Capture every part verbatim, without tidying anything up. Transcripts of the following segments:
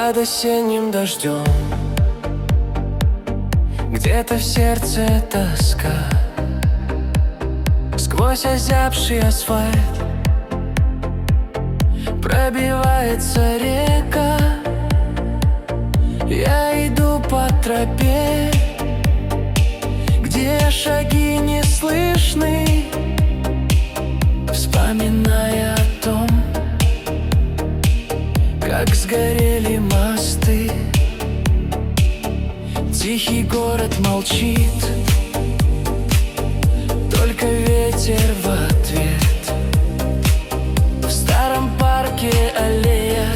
под осенним дождем. Где-то в сердце тоска, сквозь озябший асфальт пробивается река. Я иду по тропе, где шаги не слышны, вспоминая о том, как сгорели мосты. Тихий город молчит, только ветер в ответ. В старом парке аллея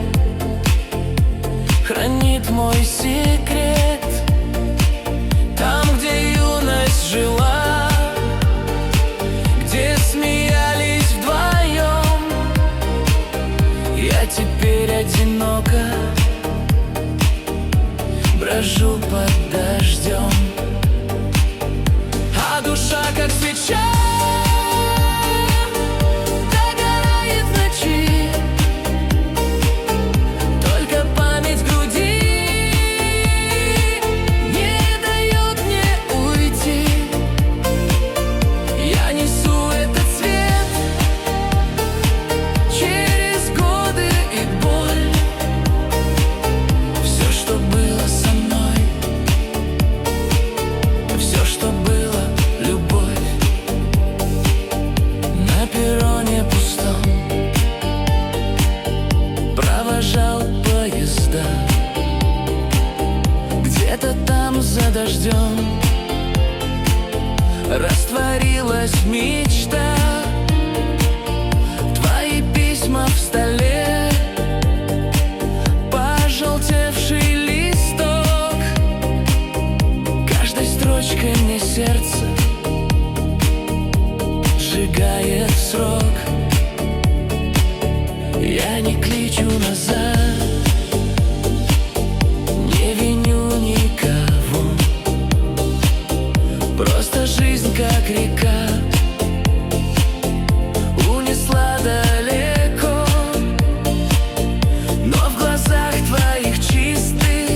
хранит мой секрет. Там, где юность жила, где смеялись вдвоем, я теперь одиноко брожу под дождем, а душа, как свеча, догорает в ночи. Только память в груди не дает мне уйти. Я несу этот свет через годы и боль. Все, что было со мной, все, что было любовь. На перроне пустом провожал поезда. Где-то там за дождем растворилась мечта. Твои письма в столе, пожелтевший листок. Каждой строчкой мне сердце сжигает срок. Я не кличу назад, не виню никого. Просто жизнь, как река, унесла далеко. Но в глазах твоих чистых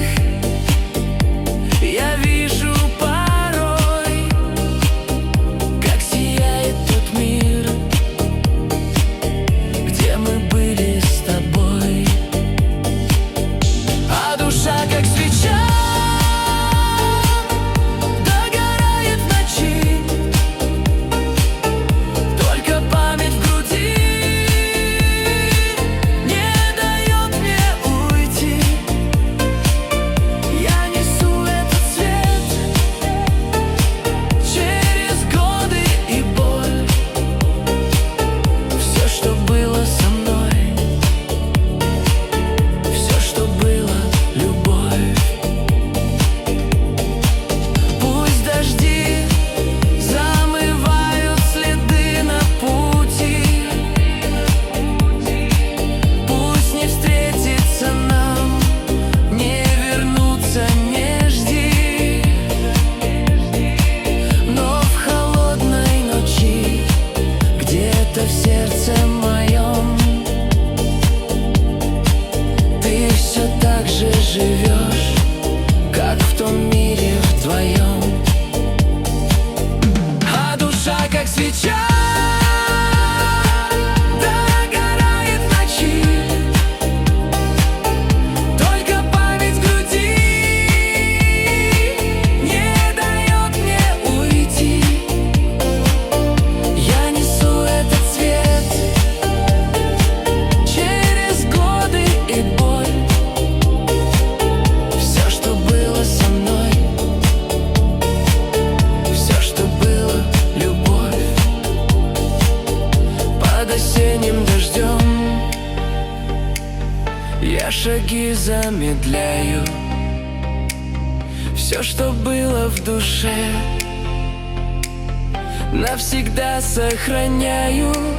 я вижу порой, как сияет тот мир, где мы были с тобой. А душа, как свеча, догорает в ночи. Только память в груди не дает мне уйти. Я несу этот свет через годы и боль. Все, что было со мной, все, что было любовь. Пусть дожди замывают следы на пути, пусть не встретится нам, не вернуться не жди. Но в холодной ночи, где-то в сердце моем, ты все так же живешь, как в том мире вдвоем. А душа, как свеча, догорает в ночи. Только память в груди не дает мне уйти. Я несу этот свет через годы и боль. Все, что было со мной, все, что было любовь. Под осенним дождем я шаги замедляю. Все, что было в душе, навсегда сохраняю.